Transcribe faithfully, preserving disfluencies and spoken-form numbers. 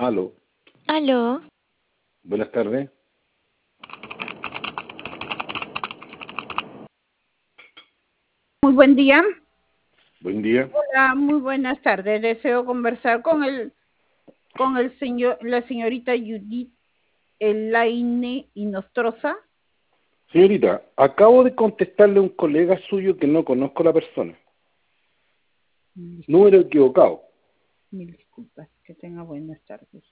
Aló, Aló, buenas tardes. Muy buen día. Buen día. Hola, muy buenas tardes. Deseo conversar con el con el señor, la señorita Judith Elaine Inostroza. Señorita, acabo de contestarle a un colega suyo que no conozco a la persona. Mil disculpas, Número equivocado. mil disculpas. Que tenga buenas tardes.